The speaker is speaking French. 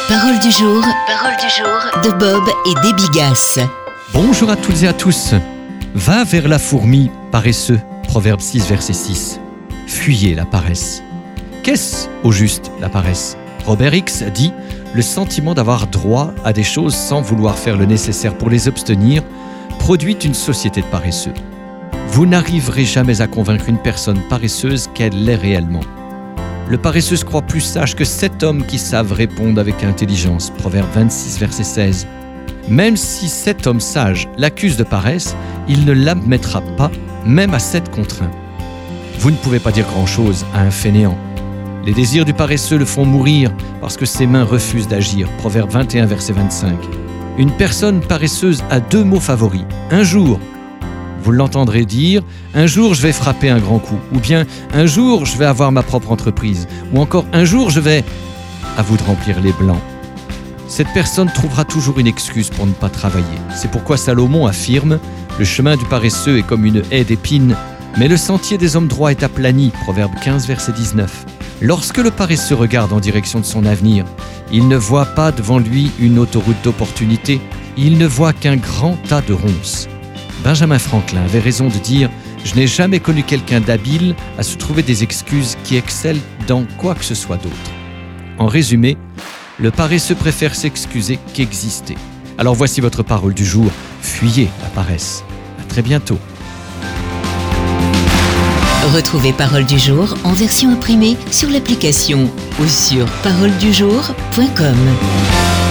Parole du jour de Bob et Déby Gasse. Bonjour à toutes et à tous. Va vers la fourmi, paresseux. Proverbe 6, verset 6. Fuyez la paresse. Qu'est-ce, au juste, la paresse ? Robert X dit « Le sentiment d'avoir droit à des choses sans vouloir faire le nécessaire pour les obtenir produit une société de paresseux. Vous n'arriverez jamais à convaincre une personne paresseuse qu'elle l'est réellement. Le paresseux se croit plus sage que 7 hommes qui savent répondre avec intelligence. » Proverbe 26, verset 16. Même si 7 hommes sages l'accusent de paresse, il ne l'admettra pas, même à 7 contre 1. Vous ne pouvez pas dire grand-chose à un fainéant. Les désirs du paresseux le font mourir parce que ses mains refusent d'agir. Proverbe 21, verset 25. Une personne paresseuse a 2 mots favoris. Un jour, vous l'entendrez dire « Un jour, je vais frapper un grand coup » ou bien « Un jour, je vais avoir ma propre entreprise » ou encore « Un jour, je vais… » À vous de remplir les blancs. Cette personne trouvera toujours une excuse pour ne pas travailler. C'est pourquoi Salomon affirme « Le chemin du paresseux est comme une haie d'épines, mais le sentier des hommes droits est aplani. » Proverbe 15, verset 19. Lorsque le paresseux regarde en direction de son avenir, il ne voit pas devant lui une autoroute d'opportunité, il ne voit qu'un grand tas de ronces. Benjamin Franklin avait raison de dire « Je n'ai jamais connu quelqu'un d'habile à se trouver des excuses qui excellent dans quoi que ce soit d'autre. » En résumé, le paresseux préfère s'excuser qu'exister. Alors voici votre parole du jour. Fuyez la paresse. À très bientôt. Retrouvez Parole du jour en version imprimée sur l'application ou sur paroledujour.com.